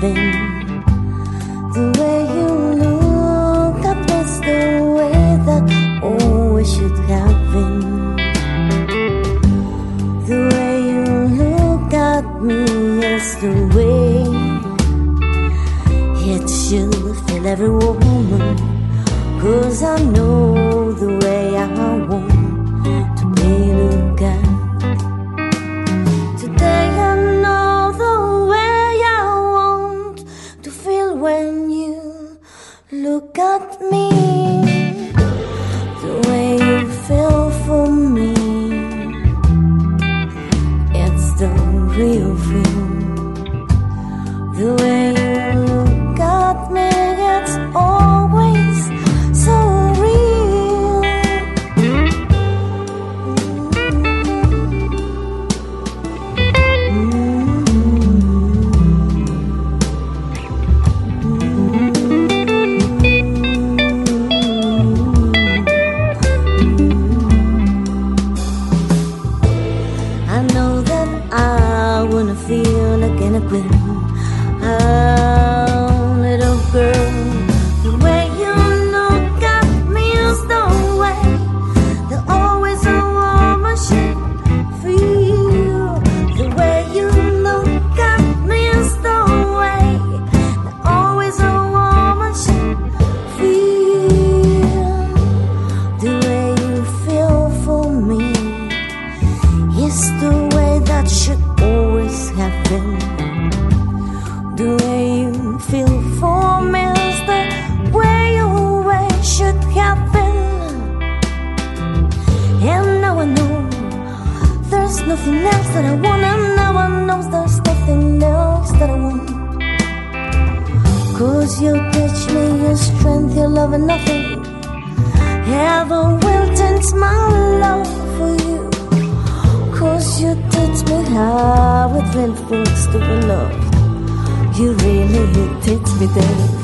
been. The way you look at me's the way that always should have been. The way you look at me is the way it should feel every woman. 'Cause I know the way I want to be looked at. Today I know the way I want to feel when you look at me. The way you feel for me, it's the real feel. The way you look at me, it's always so real. I know that I wanna feel again a queen, a little girl. The way you look at me is the way that always a woman should feel. The way you look at me is the way that always a woman should feel. The way you feel for me is the way that should always have been. The way you feel for me is the way you always should have been. And now I know there's nothing else that I want, and now I know there's nothing else that I want. 'Cause you teach me your strength, your love, and nothing ever will change my love for you. 'Cause you teach me how it really feels to be loved. You really teach me that.